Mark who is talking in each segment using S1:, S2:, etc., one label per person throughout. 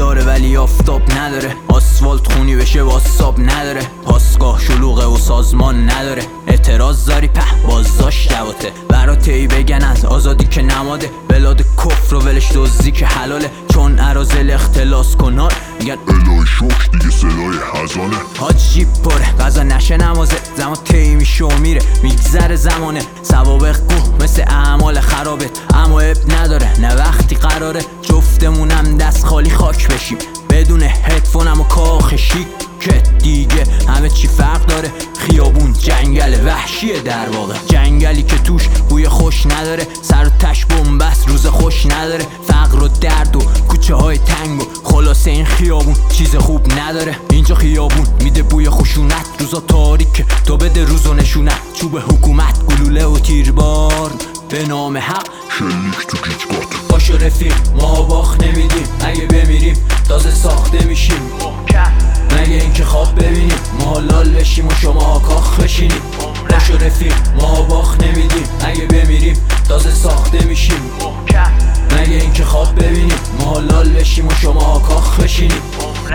S1: داره ولی آفتاب نداره. آسفالت خونی بشه واساب نداره. پاسگاه شلوغه و سازمان نداره. اعتراض داری په بازداشت دوته. برات ای بگن از آزادی که نماده. بلاد کفر و ولش دزدی که حلاله. چون ارازل اختلاس کنار میگن
S2: الهی شکر دیگه صدای حزانه.
S1: حاج جیب پره غذا نشه نمازه. زمان طی میشه و میره میگذره زمانه. سوابق گوه مثل اعمال خرابه. اما اب نداره نه وقتی قراره جفتمونم دست خالی خاک بشیم بدون هدفونم و کاخ شیکه. دیگه همه چی فرق داره. خیابون جنگل وحشیه در واقع. جنگلی که توش بوی خوش نداره. سر و تش بنبست روز خوش نداره. فقر و درد و کوچه های تنگ و خلاصه این خیابون چیز خوب نداره. اینجا خیابون میده بوی خشونت. روزا تاریکه تو بده روز و نشونت. چوب حکومت گلوله و تیربار به نام حق
S2: شلیک تو گیجگات.
S1: باشو رفیق ما باخت نمیدیم. اگه بمیریم تازه ساخته میشیم. مگه اینکه خواب ببینیم ما لال بشیم و شما کاخ بشینیم. باشو رفیق ما باخت نمیدیم. اگه بمیریم تازه ساخته میشیم. مگه اینکه خواب ببینیم ما لال بشیم و شما کاخ بشینیم.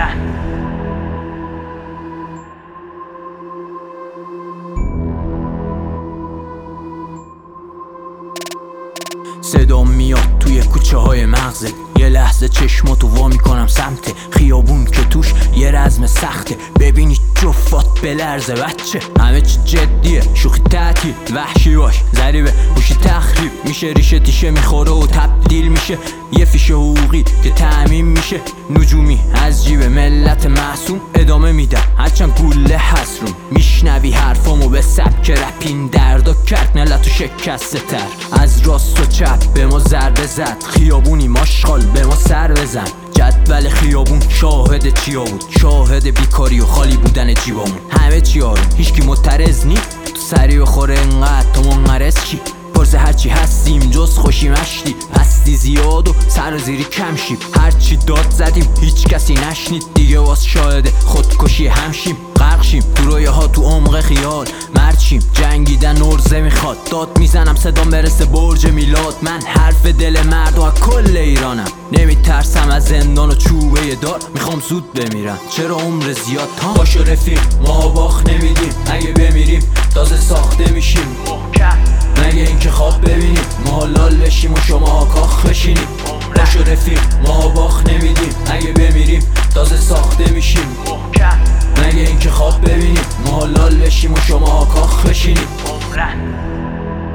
S1: صدا میاد توی کوچه های مغزه. یه لحظه چشماتو وا میکنم سمت خیابون که توش یه رزم سخته. ببینی جفات بلرزه بچه. همه چی جدیه شوخی تعطیل. وحشی باش ضریبه هوشی تخریب میشه. ریشه تیشه میخوره و تبدیل میشه یه فیش حقوقی که تعمیم میشه. نجومی از جیب ملت معصوم ادامه میدم هرچند گوله هست روم. میشنوی حرفامو به سبک رپین دردا کرد ملتو شکسته تر. از راست و چپ به ما ضربه زد. خیابونی ماشغال به ما سر بزن. جدول خیابون شاهد چیا بود؟ شاهد بیکاری و خالی بودن جیبامون. همه چی آروم هیچکی معترض نی. تو سری بخوره انقدر تو منقرض چی؟ پرس هرچی هستیم جز خوشی مشتی. پستی زیاد و سر زیری کم شیم. هرچی داد زدیم هیچ کسی نشنید. دیگه واس شاهد خودکشی همشیم. غرق شیم تو رویه ها تو عمق خیال. مرچیم جنگیدن ارزه میخواد. داد میزنم صدام برسه برج میلاد. من حرف دل مرد و کل ایرانم. نمیترسم از زندان و چوبه دار. میخوام زود بمیرم چرا عمر زیاد ها. باشو رفیق ما باخت نمیدیم. اگه بمیریم تازه ساخته میشیم. مگه اینکه خواب ببینیم ما لال بشیم و شما کاخ بشینیم. باشو رفیق ما باخت نمیدیم. اگه بمیریم تازه ساخته میشیم. مگه اینکه خواب ببینیم ما لال بشیم و شما کاخ بشینیم.